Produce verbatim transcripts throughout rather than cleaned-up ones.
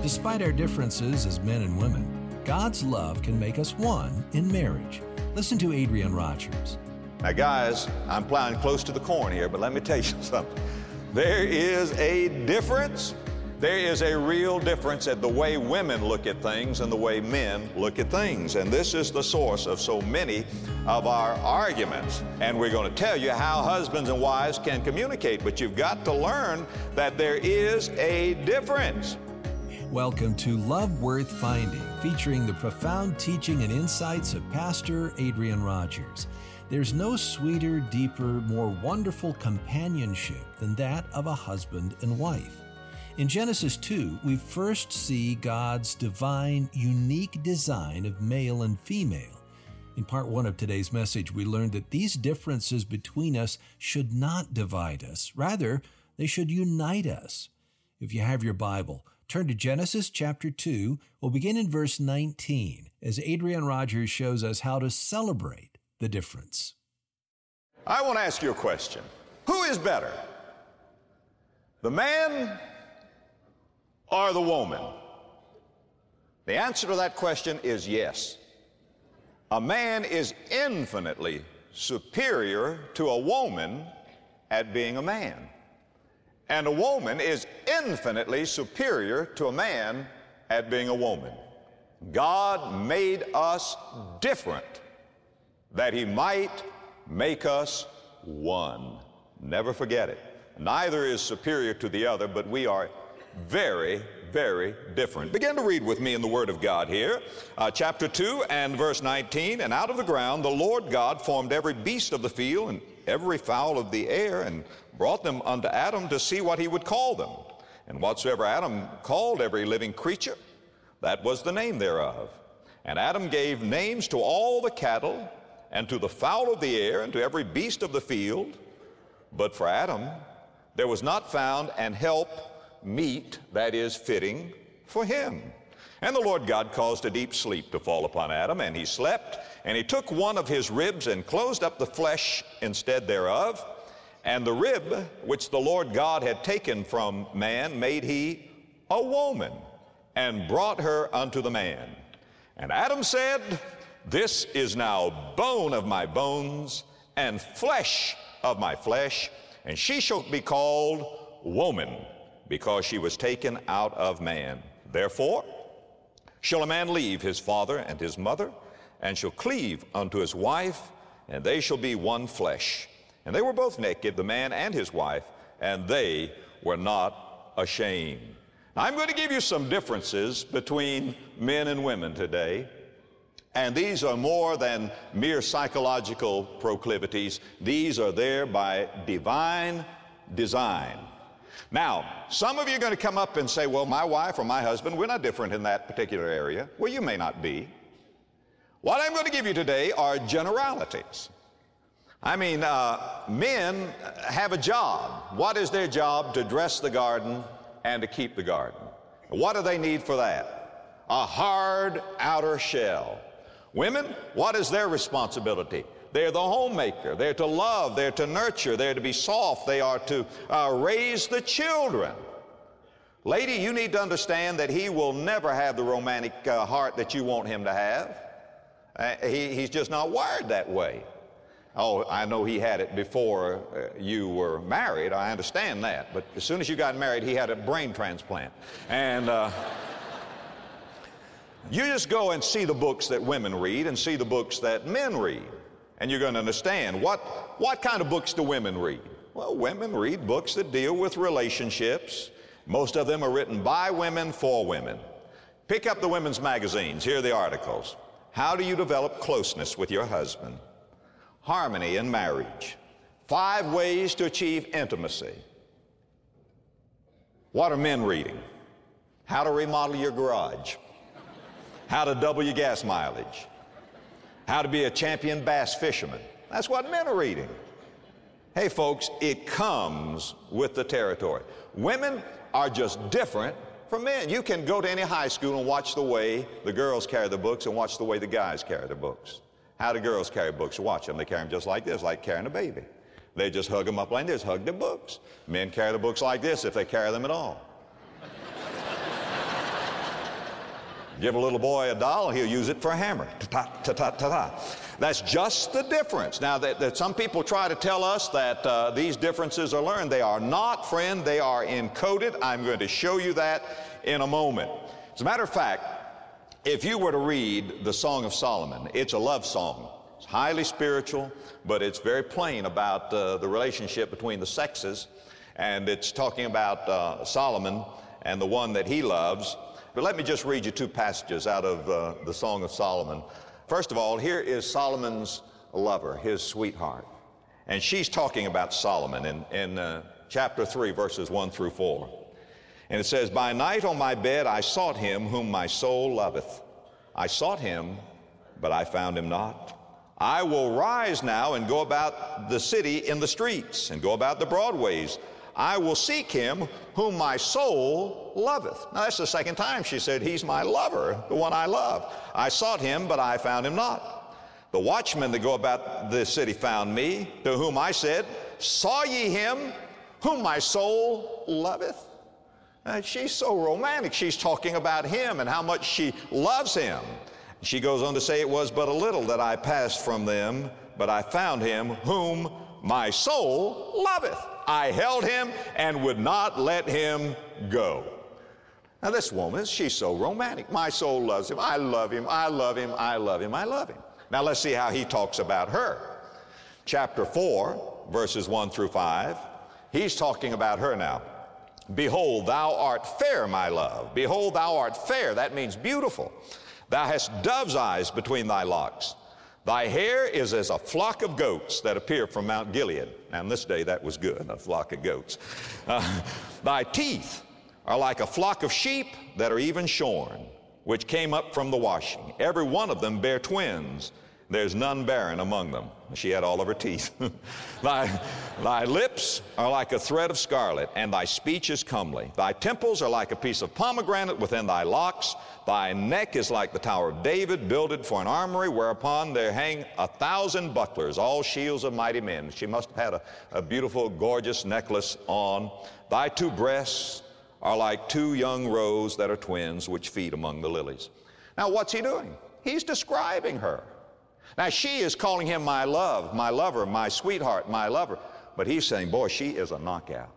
Despite our differences as men and women, God's love can make us one in marriage. Listen to Adrian Rogers. Now, guys, I'm plowing close to the corn here, but let me tell you something. There is a difference. There is a real difference at the way women look at things and the way men look at things. And this is the source of so many of our arguments. And we're going to tell you how husbands and wives can communicate, but you've got to learn that there is a difference. Welcome to Love Worth Finding, featuring the profound teaching and insights of Pastor Adrian Rogers. There's no sweeter, deeper, more wonderful companionship than that of a husband and wife. In Genesis two, we first see God's divine, unique design of male and female. In part one of today's message, we learned that these differences between us should not divide us. Rather, they should unite us. If you have your Bible, turn to Genesis chapter two. We'll begin in verse nineteen, as Adrian Rogers shows us how to celebrate the difference. I want to ask you a question. Who is better, the man or the woman? The answer to that question is yes. A man is infinitely superior to a woman at being a man. And a woman is infinitely superior to a man at being a woman. God made us different that He might make us one. Never forget it. Neither is superior to the other, but we are very, very different. Begin to read with me in the Word of God here, uh, chapter two and verse nineteen. And out of the ground the Lord God formed every beast of the field and every fowl of the air, and brought them unto Adam to see what he would call them. And whatsoever Adam called every living creature, that was the name thereof. And Adam gave names to all the cattle, and to the fowl of the air, and to every beast of the field. But for Adam there was not found an help meet, that is, fitting for him. And the Lord God caused a deep sleep to fall upon Adam, and he slept. And he took one of his ribs and closed up the flesh instead thereof. And the rib which the Lord God had taken from man made he a woman, and brought her unto the man. And Adam said, This is now bone of my bones and flesh of my flesh, and she shall be called woman, because she was taken out of man. Therefore shall a man leave his father and his mother, and shall cleave unto his wife, and they shall be one flesh. And they were both naked, the man and his wife, and they were not ashamed. Now, I'm going to give you some differences between men and women today. And these are more than mere psychological proclivities. These are there by divine design. Now, some of you are going to come up and say, well, my wife or my husband, we're not different in that particular area. Well, you may not be. What I'm going to give you today are generalities. I mean, uh, men have a job. What is their job? To dress the garden and to keep the garden. What do they need for that? A hard outer shell. Women, what is their responsibility? They're the homemaker. They're to love. They're to nurture. They're to be soft. They are to uh, raise the children. Lady, you need to understand that he will never have the romantic uh, heart that you want him to have. Uh, he, he's just not wired that way. Oh, I know he had it before uh, you were married. I understand that. But as soon as you got married, he had a brain transplant. And uh, you just go and see the books that women read and see the books that men read. And you're going to understand what, what kind of books do women read? Well, women read books that deal with relationships. Most of them are written by women for women. Pick up the women's magazines. Here are the articles. How do you develop closeness with your husband? Harmony in marriage. Five ways to achieve intimacy. What are men reading? How to remodel your garage. How to double your gas mileage. How to be a champion bass fisherman. That's what men are reading. Hey folks, it comes with the territory. Women are just different from men. You can go to any high school and watch the way the girls carry the books and watch the way the guys carry the books. How do girls carry books? Watch them. They carry them just like this, like carrying a baby. They just hug them up like this, hug their books. Men carry the books like this if they carry them at all. Give a little boy a doll, he'll use it for a hammer. Ta-ta-ta-ta-ta. That's just the difference. Now, that, that some people try to tell us that uh, these differences are learned. They are not, friend. They are encoded. I'm going to show you that in a moment. As a matter of fact, if you were to read the Song of Solomon, it's a love song. It's highly spiritual, but it's very plain about uh, the relationship between the sexes. And it's talking about uh, Solomon and the one that he loves. But let me just read you two passages out of uh, the Song of Solomon. First of all, here is Solomon's lover, his sweetheart. And she's talking about Solomon in, in uh, chapter three, verses one through four. And it says, "By night on my bed I sought him whom my soul loveth. I sought him, but I found him not. I will rise now and go about the city in the streets, and go about the broadways. I will seek him whom my soul loveth." Now that's the second time she said, he's my lover, the one I love. "I sought him, but I found him not. The watchmen that go about the city found me, to whom I said, Saw ye him whom my soul loveth?" And she's so romantic. She's talking about him and how much she loves him. She goes on to say, "It was but a little that I passed from them, but I found him whom my soul loveth. I held him and would not let him go." Now this woman, she's so romantic. My soul loves him. I love him. I love him. I love him. I love him. Now let's see how he talks about her. Chapter four, verses one through five. He's talking about her now. "Behold, thou art fair, my love. Behold, thou art fair." That means beautiful. "Thou hast dove's eyes between thy locks. Thy hair is as a flock of goats that appear from Mount Gilead." Now, in this day, that was good, a flock of goats. Uh, "Thy teeth are like a flock of sheep that are even shorn, which came up from the washing. Every one of them bear twins. There's none barren among them." She had all of her teeth. thy, thy lips are like a thread of scarlet, and thy speech is comely. Thy temples are like a piece of pomegranate within thy locks. Thy neck is like the Tower of David, builded for an armory, whereupon there hang a thousand bucklers, all shields of mighty men. She must have had a, a beautiful, gorgeous necklace on. Thy two breasts are like two young roes that are twins, which feed among the lilies. Now, what's he doing? He's describing her. Now, she is calling him my love, my lover, my sweetheart, my lover. But he's saying, boy, she is a knockout.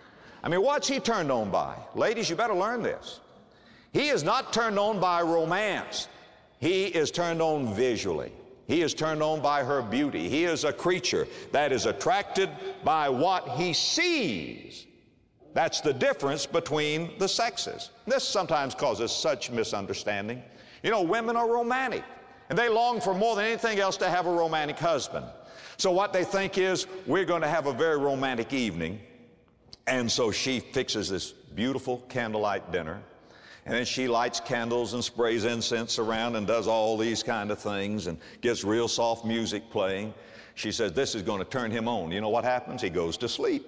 I mean, what's he turned on by? Ladies, you better learn this. He is not turned on by romance. He is turned on visually. He is turned on by her beauty. He is a creature that is attracted by what he sees. That's the difference between the sexes. This sometimes causes such misunderstanding. You know, women are romantic, and they long for more than anything else to have a romantic husband. So what they think is, we're going to have a very romantic evening. And so she fixes this beautiful candlelight dinner, and then she lights candles and sprays incense around and does all these kind of things and gets real soft music playing. She says, this is going to turn him on. You know what happens? He goes to sleep.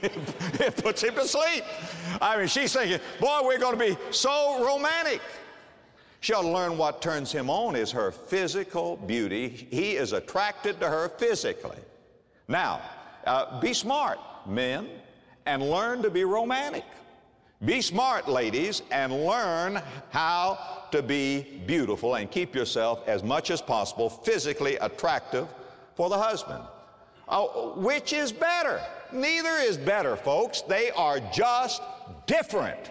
It puts him to sleep. I mean, she's thinking, boy, we're going to be so romantic. She ought to learn what turns him on is her physical beauty. He is attracted to her physically. Now, uh, be smart, men, and learn to be romantic. Be smart, ladies, and learn how to be beautiful and keep yourself as much as possible physically attractive for the husband. Uh, which is better? Neither is better, folks. They are just different.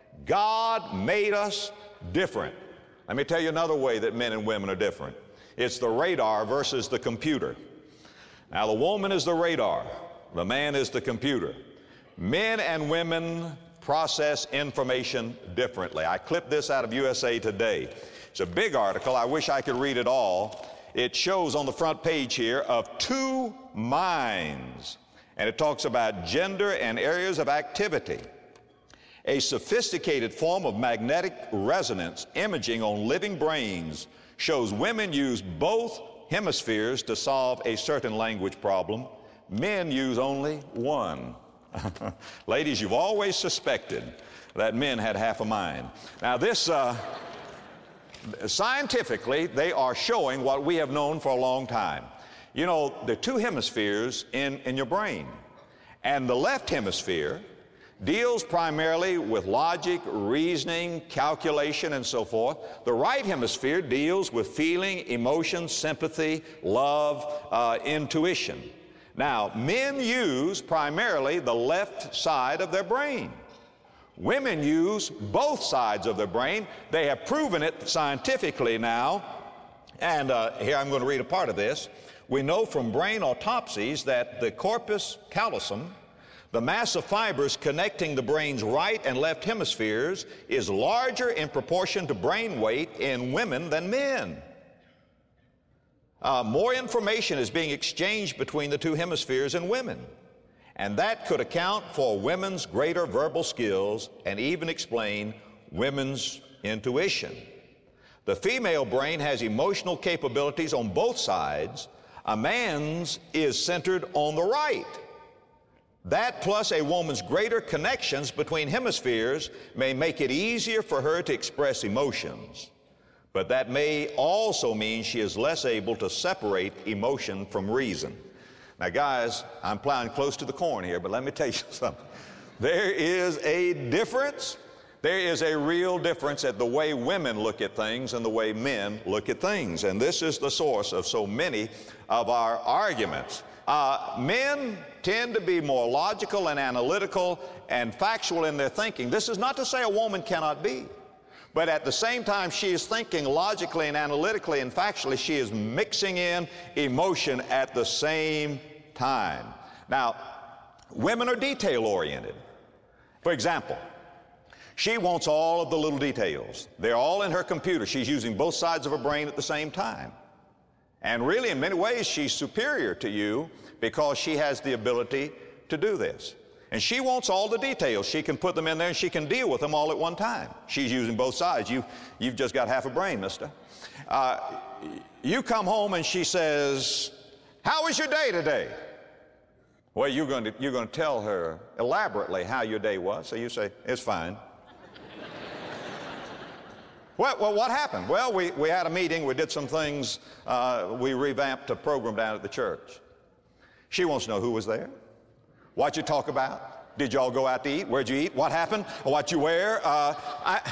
God made us different. Let me tell you another way that men and women are different. It's the radar versus the computer. Now, the woman is the radar. The man is the computer. Men and women process information differently. I clipped this out of U S A Today. It's a big article. I wish I could read it all. It shows on the front page here of two minds, and it talks about gender and areas of activity. A sophisticated form of magnetic resonance imaging on living brains shows women use both hemispheres to solve a certain language problem. Men use only one. Ladies, you've always suspected that men had half a mind. Now this, uh, scientifically, they are showing what we have known for a long time. You know, there are two hemispheres in, in your brain. And the left hemisphere deals primarily with logic, reasoning, calculation, and so forth. The right hemisphere deals with feeling, emotion, sympathy, love, uh, intuition. Now, men use primarily the left side of their brain. Women use both sides of their brain. They have proven it scientifically now. And uh, here I'm going to read a part of this. We know from brain autopsies that the corpus callosum, the mass of fibers connecting the brain's right and left hemispheres, is larger in proportion to brain weight in women than men. Uh, more information is being exchanged between the two hemispheres in women. And that could account for women's greater verbal skills and even explain women's intuition. The female brain has emotional capabilities on both sides. A man's is centered on the right. That plus a woman's greater connections between hemispheres may make it easier for her to express emotions. But that may also mean she is less able to separate emotion from reason. Now, guys, I'm plowing close to the corn here, but let me tell you something. There is a difference. There is a real difference at the way women look at things and the way men look at things. And this is the source of so many of our arguments. Uh, men tend to be more logical and analytical and factual in their thinking. This is not to say a woman cannot be. But at the same time she is thinking logically and analytically and factually, she is mixing in emotion at the same time. Now, women are detail-oriented. For example, she wants all of the little details. They're all in her computer. She's using both sides of her brain at the same time. And really, in many ways, she's superior to you because she has the ability to do this. And she wants all the details. She can put them in there and she can deal with them all at one time. She's using both sides. You, you've just got half a brain, mister. Uh, you come home and she says, "How was your day today?" Well, you're going to, you're going to tell her elaborately how your day was. So you say, "It's fine." Well, well, what happened? Well, we, we had a meeting. We did some things. Uh, we revamped a program down at the church. She wants to know who was there. What you talk about? Did y'all go out to eat? Where'd you eat? What happened? What you wear? Uh, I,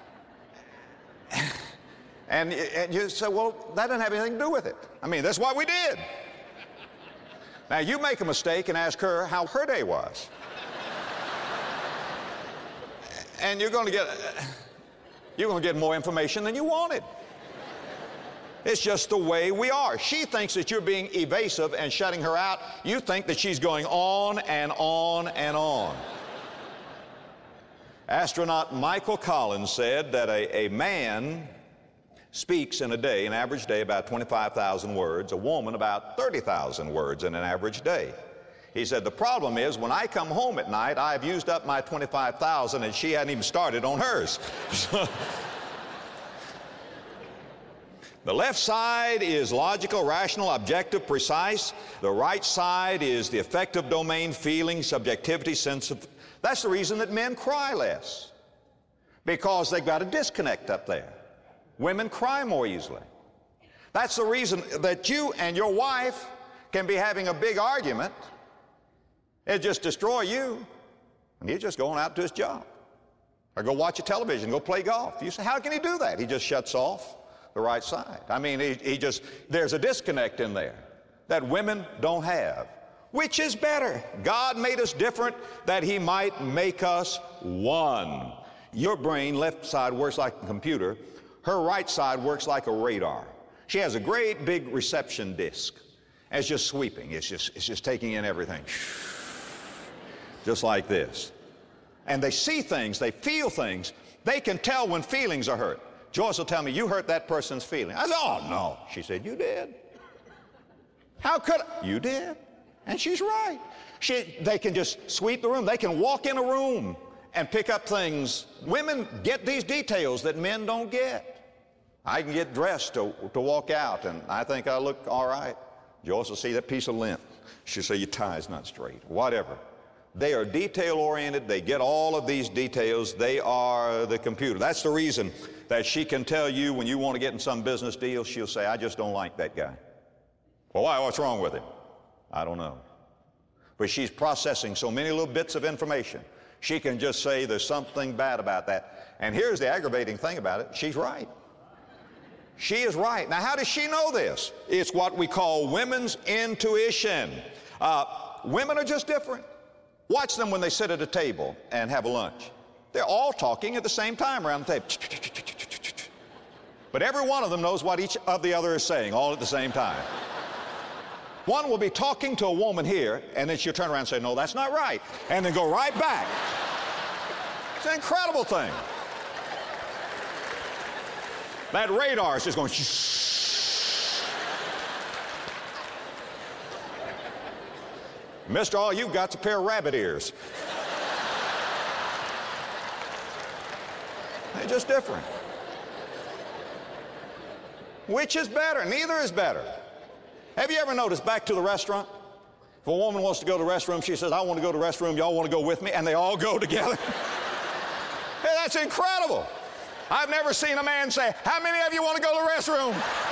and, and you say, well, that doesn't have anything to do with it. I mean, that's what we did. Now, you make a mistake and ask her how her day was. And you're going to get, you're going to get more information than you wanted. It's just the way we are. She thinks that you're being evasive and shutting her out. You think that she's going on and on and on. Astronaut Michael Collins said that a, a man speaks in a day, an average day, about twenty-five thousand words, a woman about thirty thousand words in an average day. He said, the problem is when I come home at night, I've used up my twenty-five thousand and she hadn't even started on hers. The left side is logical, rational, objective, precise. The right side is the affective domain, feeling, subjectivity, sense of... That's the reason that men cry less, because they've got a disconnect up there. Women cry more easily. That's the reason that you and your wife can be having a big argument. It just destroy you, and he's just going out to his job. Or go watch a television, go play golf. You say, how can he do that? He just shuts off the right side. I mean, he, he just, there's a disconnect in there that women don't have. Which is better? God made us different that he might make us one. Your brain, left side, works like a computer. Her right side works like a radar. She has a great big reception disc. And it's just sweeping. It's just, it's just taking in everything. Just like this. And they see things, they feel things. They can tell when feelings are hurt. Joyce will tell me, you hurt that person's feeling. I said, oh, no. She said, you did. How could I? You did. And she's right. She, they can just sweep the room. They can walk in a room and pick up things. Women get these details that men don't get. I can get dressed to, to walk out, and I think I look all right. Joyce will see that piece of lint. She'll say, your tie's not straight, whatever. They are detail-oriented. They get all of these details. They are the computer. That's the reason that she can tell you when you want to get in some business deal, she'll say, I just don't like that guy. Well, why? What's wrong with him? I don't know. But she's processing so many little bits of information. She can just say there's something bad about that. And here's the aggravating thing about it. She's right. She is right. Now, how does she know this? It's what we call women's intuition. Uh, women are just different. Watch them when they sit at a table and have a lunch. They're all talking at the same time around the table. But every one of them knows what each of the other is saying, all at the same time. One will be talking to a woman here, and then she'll turn around and say, no, that's not right, and then go right back. It's an incredible thing. That radar is just going, shh. Mister, all you've got's a pair of rabbit ears. They're just different. Which is better? Neither is better. Have you ever noticed, back to the restaurant, if a woman wants to go to the restroom, she says, I want to go to the restroom, y'all want to go with me? And they all go together. Hey, that's incredible. I've never seen a man say, how many of you want to go to the restroom?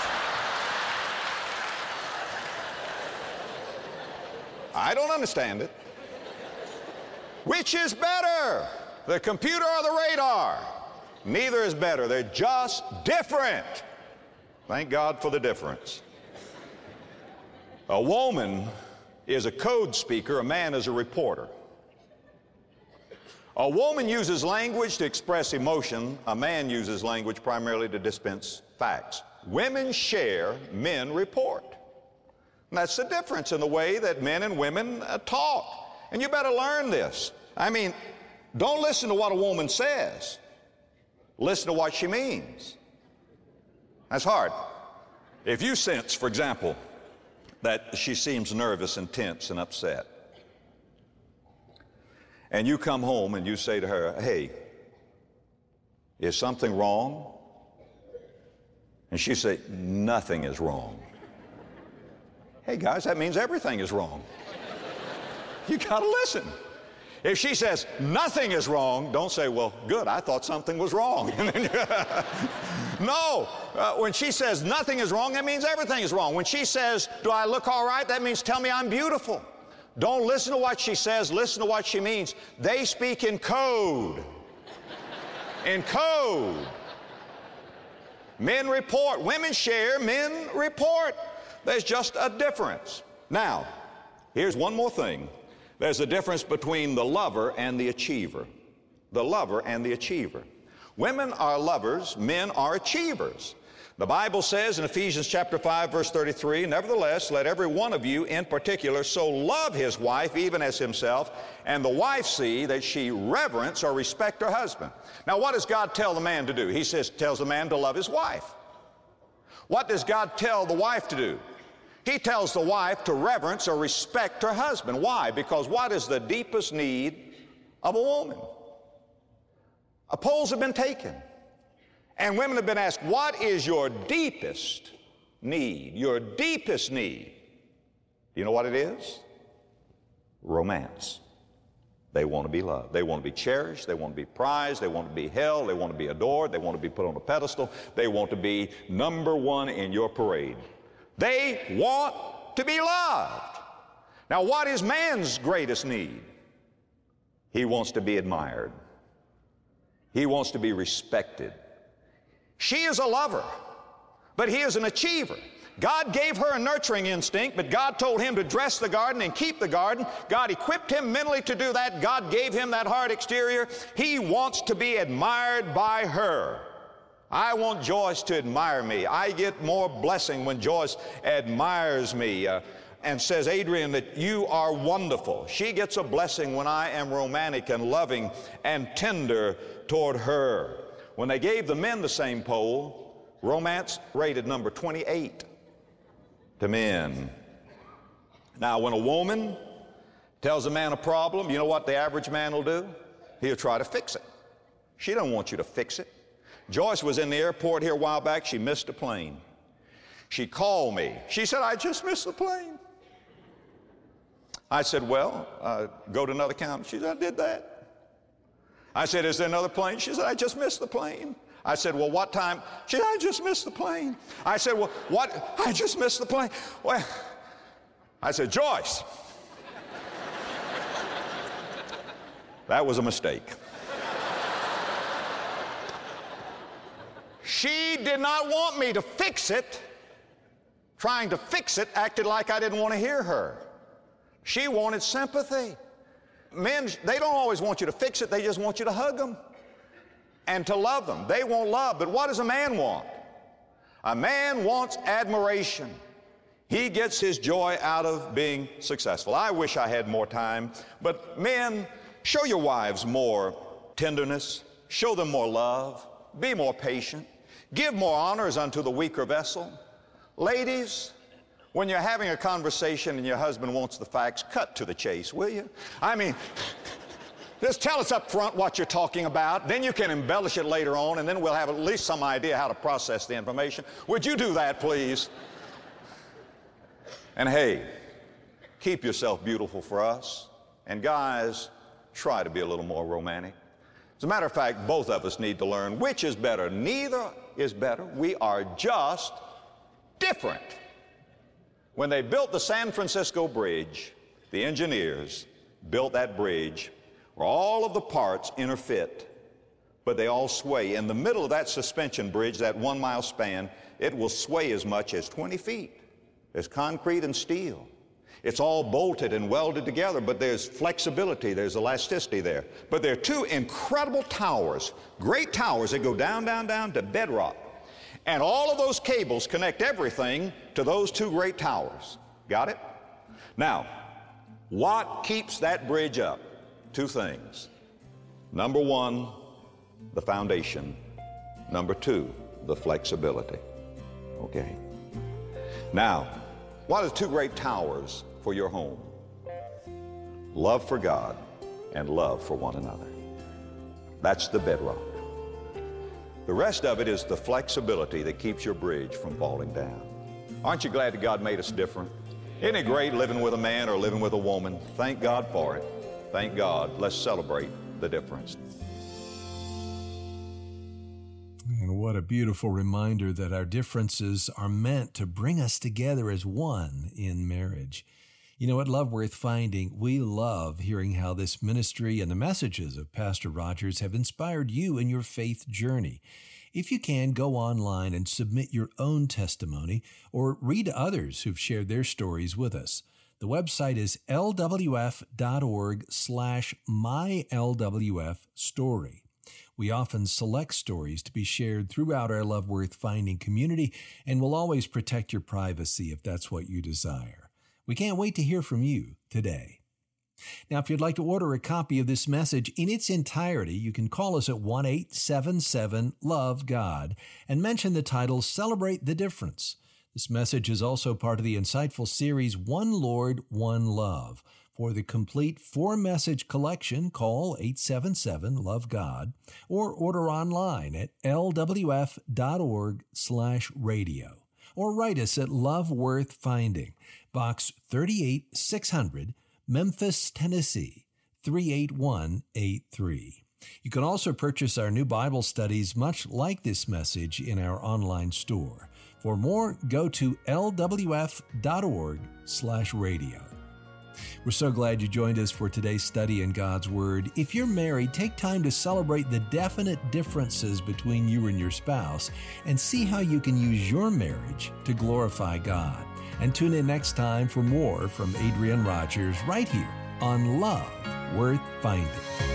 I don't understand it. Which is better, the computer or the radar? Neither is better. They're just different. Thank God for the difference. A woman is a code speaker, a man is a reporter. A woman uses language to express emotion, a man uses language primarily to dispense facts. Women share, men report. And that's the difference in the way that men and women uh, talk. And you better learn this. I mean, don't listen to what a woman says. Listen to what she means. That's hard. If you sense, for example, that she seems nervous and tense and upset, and you come home and you say to her, hey, is something wrong? And she say, nothing is wrong. Hey guys, that means everything is wrong. You gotta listen. If she says nothing is wrong, don't say, well, good, I thought something was wrong. No, uh, when she says nothing is wrong, that means everything is wrong. When she says, do I look all right? That means tell me I'm beautiful. Don't listen to what she says, listen to what she means. They speak in code. In code. Men report, women share, men report. There's just a difference. Now, here's one more thing. There's a difference between the lover and the achiever. The lover and the achiever. Women are lovers, men are achievers. The Bible says in Ephesians chapter five, verse thirty-three, nevertheless, let every one of you in particular so love his wife even as himself, and the wife see that she reverence or respect her husband. Now, what does God tell the man to do? He says, tells the man to love his wife. What does God tell the wife to do? He tells the wife to reverence or respect her husband. Why? Because what is the deepest need of a woman? Uh, polls have been taken, and women have been asked, what is your deepest need? Your deepest need. You know what it is? Romance. They want to be loved. They want to be cherished. They want to be prized. They want to be held. They want to be adored. They want to be put on a pedestal. They want to be number one in your parade. They want to be loved. Now, what is man's greatest need? He wants to be admired. He wants to be respected. She is a lover, but he is an achiever. God gave her a nurturing instinct, but God told him to dress the garden and keep the garden. God equipped him mentally to do that. God gave him that hard exterior. He wants to be admired by her. I want Joyce to admire me. I get more blessing when Joyce admires me uh, and says, Adrian, that you are wonderful. She gets a blessing when I am romantic and loving and tender toward her. When they gave the men the same poll, romance rated number twenty-eight to men. Now, when a woman tells a man a problem, you know what the average man will do? He'll try to fix it. She don't want you to fix it. Joyce was in the airport here a while back. She missed a plane. She called me. She said, I just missed the plane. I said, well, uh, go to another county. She said, I did that. I said, is there another plane? She said, I just missed the plane. I said, well, what time? She said, I just missed the plane. I said, well, what? I just missed the plane. Well, I said, Joyce, That was a mistake. She did not want me to fix it. Trying to fix it acted like I didn't want to hear her. She wanted sympathy. Men, they don't always want you to fix it. They just want you to hug them and to love them. They want love, but what does a man want? A man wants admiration. He gets his joy out of being successful. I wish I had more time, but men, show your wives more tenderness. Show them more love. Be more patient. Give more honors unto the weaker vessel. Ladies, when you're having a conversation and your husband wants the facts, cut to the chase, will you? I mean, just tell us up front what you're talking about. Then you can embellish it later on, and then we'll have at least some idea how to process the information. Would you do that, please? And hey, keep yourself beautiful for us. And guys, try to be a little more romantic. As a matter of fact, both of us need to learn which is better. Neither is better. We are just different. When they built the San Francisco Bridge, the engineers built that bridge where all of the parts interfit, but they all sway. In the middle of that suspension bridge, that one mile span, it will sway as much as twenty feet. There's concrete and steel. It's all bolted and welded together, but there's flexibility, there's elasticity there. But there are two incredible towers, great towers that go down, down, down to bedrock. And all of those cables connect everything to those two great towers. Got it? Now, what keeps that bridge up? Two things. Number one, the foundation. Number two, the flexibility. Okay? Now, what are the two great towers for your home? Love for God and love for one another. That's the bedrock. The rest of it is the flexibility that keeps your bridge from falling down. Aren't you glad that God made us different? Isn't it great living with a man or living with a woman? Thank God for it. Thank God. Let's celebrate the difference. And what a beautiful reminder that our differences are meant to bring us together as one in marriage. You know, at Love Worth Finding, we love hearing how this ministry and the messages of Pastor Rogers have inspired you in your faith journey. If you can, go online and submit your own testimony or read others who've shared their stories with us. The website is l w f dot org slash my l w f story. We often select stories to be shared throughout our Love Worth Finding community, and we'll always protect your privacy if that's what you desire. We can't wait to hear from you today. Now, if you'd like to order a copy of this message in its entirety, you can call us at one eight seven seven love God and mention the title Celebrate the Difference. This message is also part of the insightful series One Lord, One Love. For the complete four-message collection, call eight seven seven love God or order online at l w f dot org slash radio or write us at Love Worth Finding, Box thirty-eight six hundred, Memphis, Tennessee, three eight one eight three. You can also purchase our new Bible studies much like this message in our online store. For more, go to l w f dot org slash radio. We're so glad you joined us for today's study in God's Word. If you're married, take time to celebrate the definite differences between you and your spouse and see how you can use your marriage to glorify God. And tune in next time for more from Adrian Rogers right here on Love Worth Finding.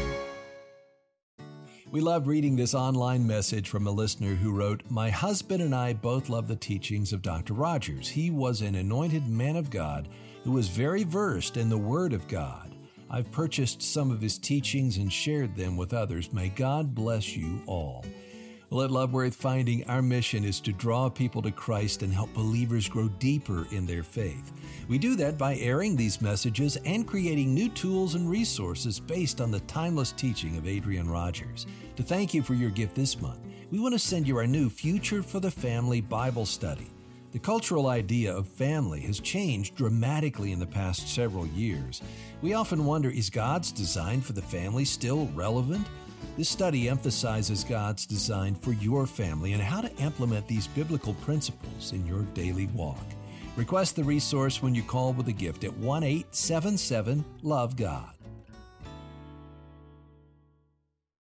We loved reading this online message from a listener who wrote, "My husband and I both love the teachings of Doctor Rogers. He was an anointed man of God who was very versed in the Word of God. I've purchased some of his teachings and shared them with others. May God bless you all." Well, at Love Worth Finding, our mission is to draw people to Christ and help believers grow deeper in their faith. We do that by airing these messages and creating new tools and resources based on the timeless teaching of Adrian Rogers. To thank you for your gift this month, we want to send you our new Future for the Family Bible Study. The cultural idea of family has changed dramatically in the past several years. We often wonder, is God's design for the family still relevant? This study emphasizes God's design for your family and how to implement these biblical principles in your daily walk. Request the resource when you call with a gift at one eight seven seven love God.